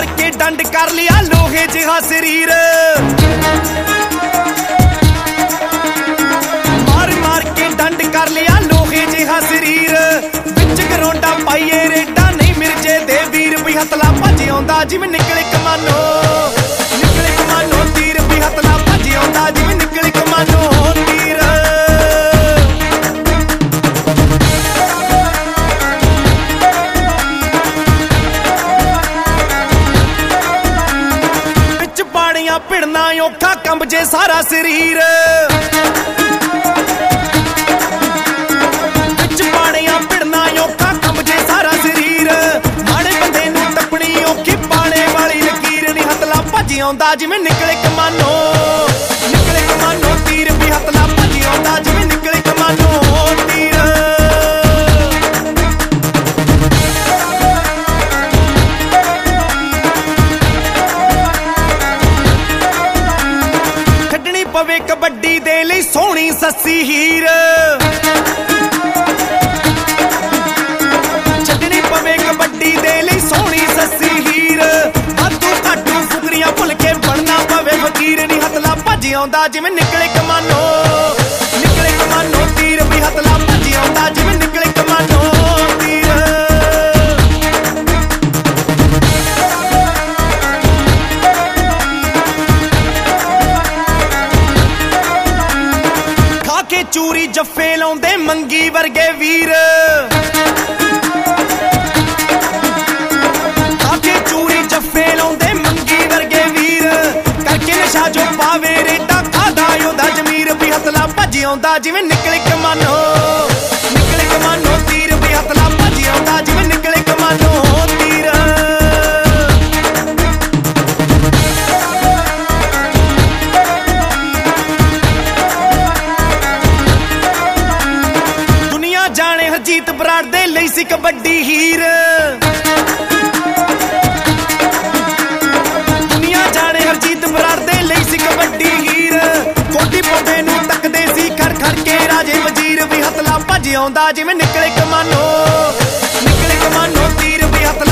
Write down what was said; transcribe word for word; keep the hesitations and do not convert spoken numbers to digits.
के डंड कर लिया लोहे जिहा शरीर, मार मार के डंड कर लिया लोहे जिहा शरीर। बिच गरोंडा पाइए रेडा नहीं मिर्जे दे वीर, भी हथला भज आउंदा जिवें निकले कमानो, निकले कमानो तीर, भी हथला भज आउंदा जिवें निकले कमानो तीर। बिच पाड़ियां भिड़ना औखा कंब जे सारा शरीर, बिच पाड़ियां भिड़ना औखा कंब जे सारा शरीर। माड़े बंदे नूं टप्पणी औखी पाने वाली लकीर, नी हथला भज आउंदा जिवें निकले कमानो, निकले कमानो तीर, भी हथला भज आउंदा जिवें निकले कमानो तीर। ਖੱਡਣੀ ਪਵੇ ਕਬੱਡੀ ਦੇ ਲਈ ਸੋਹਣੀ ਸੱਸੀ ਹੀਰ, ਛੱਡਣੀ ਪਵੇ ਕਬੱਡੀ ਦੇ ਲਈ ਸੋਹਣੀ ਸੱਸੀ ਹੀਰ। ਆਤੂ ਘਾਟੂ ਫੁਕਰੀਆਂ ਭੁੱਲ ਕੇ ਬਣਨਾ ਪਵੇ ਫਕੀਰ, ਨੀ ਹਥਲਾ ਭੱਜ ਆਉਂਦਾ ਜਿਵੇਂ ਨਿਕਲੇ ਕਮਾਨੋ, ਨਿਕਲੇ ਕਮਾਨੋ ਤੀਰ, ਵੀ ਹਥਲਾ ਭੱਜ ਆਉਂਦਾ ਜਿਵੇਂ ਨਿਕਲੇ ਕਮਾਨੋ ਤੀਰ। ਖਾ ਕੇ ਚੂਰੀ ਜੱਫੇ ਲਾਉਂਦੇ ਮੰਗੀ ਵਰਗੇ ਵੀਰ, ਖਾ ਕੇ ਚੂਰੀ ਜੱਫੇ ਲਾਉਂਦੇ ਮੰਗੀ ਵਰਗੇ ਵੀਰ। ਕਰਕੇ ਨਸ਼ਾ ਜੋ ਪਾਵੇ ਰੇਡਾ ਖਾਦਾ ਉਹਦਾ ਜ਼ਮੀਰ, ਵੀ ਹਥਲਾ ਭੱਜ ਆਉਂਦਾ ਜਿਵੇਂ ਨਿਕਲੇ ਕਮਾਨੋ, ਨਿਕਲੇ ਕਮਾਨੋ ਤੀਰ, ਵੀ ਹਥਲਾ ਭੱਜ ਆਉਂਦਾ ਜਿਵੇਂ ਨਿਕਲੇ ਕਮਾਨੋ ਤੀਰ। ਦੁਨੀਆ ਜਾਣੇ ਹਰਜੀਤ ਬਰਾੜ ਦੇ ਲਈ ਸੀ ਕਬੱਡੀ ਹੀਰ, ਦੁਨੀਆ ਜਾਣੇ ਹਰਜੀਤ ਬਰਾੜ ਦੇ ਲਈ ਸੀ ਕਬੱਡੀ ਹੀਰ। ਕੋਟੀ ਪੌਦੇ ਨੂੰ ਤੱਕਦੇ ਸੀ ਖੜ ਖੜ ਕੇ ਰਾਜੇ ਵਜ਼ੀਰ, ਵੀ ਹਥਲਾ ਭੱਜ ਆਉਂਦਾ ਜਿਵੇਂ ਨਿਕਲੇ ਕਮਾਨੋ, ਨਿਕਲੇ ਕਮਾਨੋ ਤੀਰ, ਵੀ ਹਥਲਾ